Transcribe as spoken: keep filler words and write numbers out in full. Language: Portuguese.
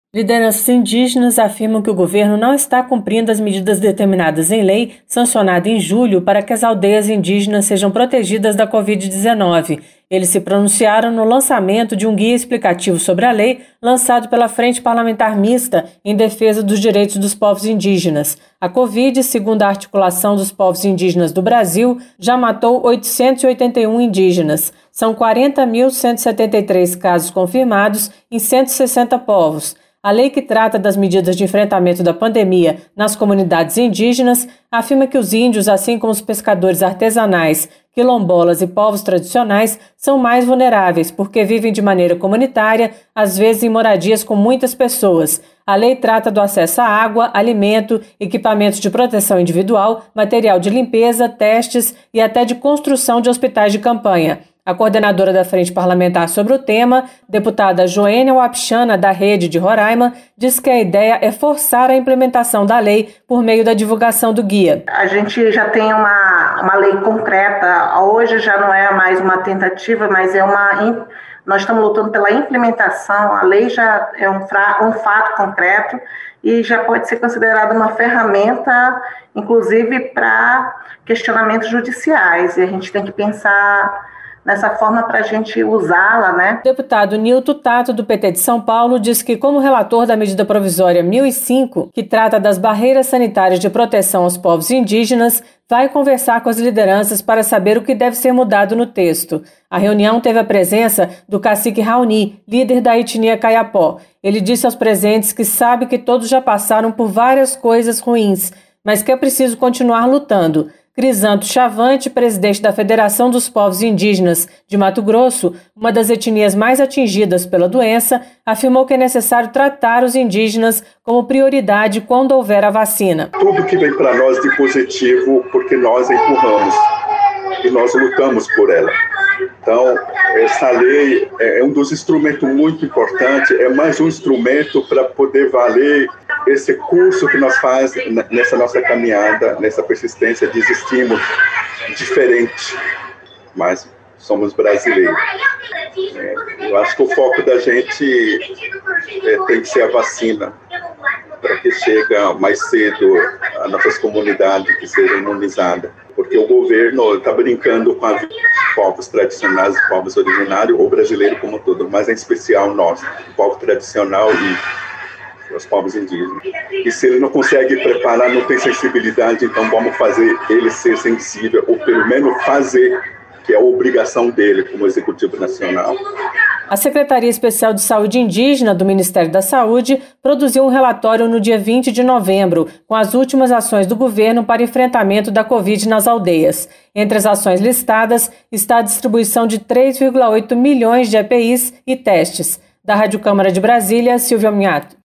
Lideranças indígenas afirmam que o governo não está cumprindo as medidas determinadas em lei, sancionada em julho, para que as aldeias indígenas sejam protegidas da covid dezenove. Eles se pronunciaram no lançamento de um guia explicativo sobre a lei, lançado pela Frente Parlamentar Mista em defesa dos direitos dos povos indígenas. A Covid, segundo a Articulação dos Povos Indígenas do Brasil, já matou oitocentos e oitenta e um indígenas. São quarenta mil cento e setenta e três casos confirmados em cento e sessenta povos. A lei que trata das medidas de enfrentamento da pandemia nas comunidades indígenas afirma que os índios, assim como os pescadores artesanais, quilombolas e povos tradicionais, são mais vulneráveis porque vivem de maneira comunitária, às vezes em moradias com muitas pessoas. A lei trata do acesso à água, alimento, equipamentos de proteção individual, material de limpeza, testes e até de construção de hospitais de campanha. A coordenadora da Frente Parlamentar sobre o tema, deputada Joênia Wapichana, da Rede de Roraima, diz que a ideia é forçar a implementação da lei por meio da divulgação do guia. A gente já tem uma, uma lei concreta, hoje já não é mais uma tentativa, mas é uma... Nós estamos lutando pela implementação, a lei já é um, um fato concreto e já pode ser considerada uma ferramenta, inclusive para questionamentos judiciais, e a gente tem que pensar nessa forma para a gente usá-la, né? O deputado Nilton Tato, do P T de São Paulo, diz que, como relator da medida provisória mil e cinco, que trata das barreiras sanitárias de proteção aos povos indígenas, vai conversar com as lideranças para saber o que deve ser mudado no texto. A reunião teve a presença do cacique Raoni, líder da etnia Kayapó. Ele disse aos presentes que sabe que todos já passaram por várias coisas ruins, mas que é preciso continuar lutando. Crisanto Chavante, presidente da Federação dos Povos Indígenas de Mato Grosso, uma das etnias mais atingidas pela doença, afirmou que é necessário tratar os indígenas como prioridade quando houver a vacina. Tudo que vem para nós de positivo, porque nós empurramos e nós lutamos por ela. Então, essa lei é um dos instrumentos muito importantes, é mais um instrumento para poder valer esse curso que nós fazemos nessa nossa caminhada, nessa persistência, desistimos diferente, mas somos brasileiros. É, eu acho que o foco da gente é, tem que ser a vacina, para que chegue mais cedo a nossas comunidades que sejam imunizadas. Porque o governo está brincando com os povos tradicionais, os povos originários, ou brasileiro como um todo, mas em especial nós, o povo tradicional e os povos indígenas. E se ele não consegue preparar, não tem sensibilidade, então vamos fazer ele ser sensível, ou pelo menos fazer, que é a obrigação dele como Executivo Nacional. A Secretaria Especial de Saúde Indígena do Ministério da Saúde produziu um relatório no dia vinte de novembro, com as últimas ações do governo para enfrentamento da Covid nas aldeias. Entre as ações listadas está a distribuição de três vírgula oito milhões de E P Is e testes. Da Rádio Câmara de Brasília, Silvia Minhato.